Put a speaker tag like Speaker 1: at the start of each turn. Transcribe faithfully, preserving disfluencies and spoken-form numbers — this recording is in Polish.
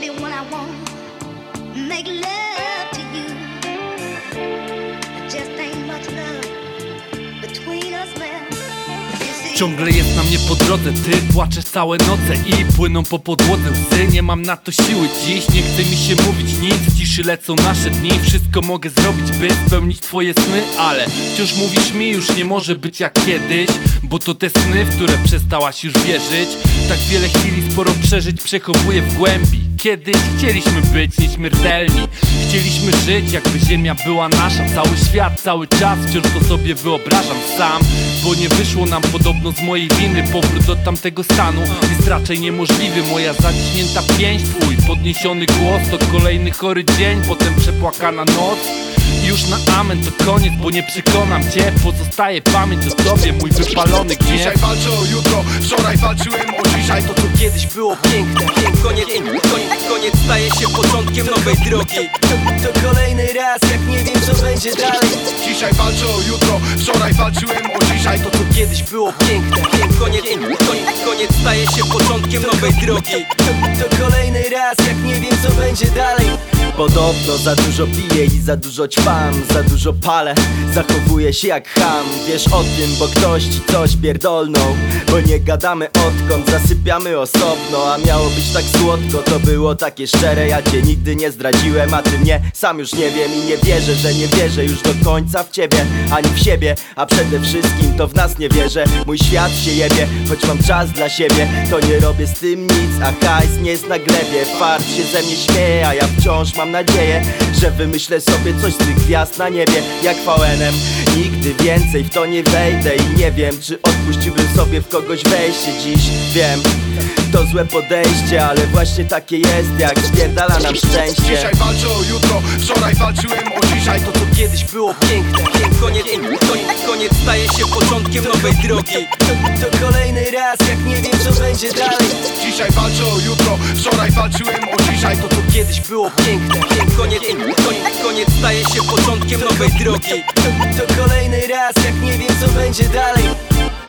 Speaker 1: baby, when I want make love to you. Just ain't much love between us left.
Speaker 2: Ciągle jest na mnie po drodze, ty płaczesz całe noce i płyną po podłodze łzy. Nie mam na to siły dziś, nie chce mi się mówić nic. W ciszy lecą nasze dni, wszystko mogę zrobić, by spełnić twoje sny. Ale wciąż mówisz mi, już nie może być jak kiedyś, bo to te sny, w które przestałaś już wierzyć. Tak wiele chwil i sporo przeżyć przechowuję w głębi. Kiedyś chcieliśmy być nieśmiertelni, chcieliśmy żyć jakby ziemia była nasza. Cały świat, cały czas, wciąż to sobie wyobrażam sam. Bo nie wyszło nam podobno z mojej winy. Powrót do tamtego stanu jest raczej niemożliwy. Moja zaciśnięta pięść, twój podniesiony głos to kolejny chory dzień, potem przepłakana noc. Już na amen to koniec, bo nie przekonam cię. Pozostaje pamięć o tobie, mój wypalony gniew.
Speaker 3: Dzisiaj walczę o jutro, wczoraj walczyłem o dzisiaj. To co kiedyś było piękne,
Speaker 4: Koniec, koniec, koniec staje się początkiem nowej drogi.
Speaker 5: To, to kolejny raz, jak nie wiem co będzie dalej.
Speaker 3: dzisiaj walczę o jutro, wczoraj walczyłem o dzisiaj. To co kiedyś było piękne,
Speaker 4: Koniec, koniec, koniec staje się początkiem nowej drogi.
Speaker 5: To, to kolejny raz, jak nie wiem co będzie dalej. Podobno za dużo piję i za dużo ćpam, za dużo palę, zachowuję się jak cham. Wiesz o tym, bo ktoś ci coś pierdolnął. Bo nie gadamy odkąd, zasypiamy osobno. A miało być tak słodko, to było takie szczere. Ja cię nigdy nie zdradziłem, a ty mnie sam już nie wiem. I nie wierzę, że nie wierzę już do końca w ciebie, ani w siebie, a przede wszystkim to w nas nie wierzę. Mój świat się jebie, choć mam czas dla siebie. To nie robię z tym nic, a hajs nie jest na glebie. Fart się ze mnie śmieje, a ja wciąż mam nadzieję, że wymyślę sobie coś z tych gwiazd na niebie. Jak V N M, nigdy więcej w to nie wejdę. I nie wiem, czy odpuściłbym sobie w kogoś wejście dziś. Wiem, to złe podejście, ale właśnie takie jest, jak spierdala nam szczęście.
Speaker 3: dzisiaj walczę o jutro, wczoraj walczyłem o dzisiaj. To co kiedyś było piękne,
Speaker 4: Koniec, koniec, koniec staje się początkiem nowej drogi.
Speaker 5: To, to kolejny raz, jak nie wiem co będzie dalej.
Speaker 3: dzisiaj walczę o jutro, wczoraj walczyłem o dzisiaj. To co kiedyś było piękne,
Speaker 4: Koniec, koniec, koniec staje się początkiem nowej drogi.
Speaker 5: To, to kolejny raz, jak nie wiem co będzie dalej.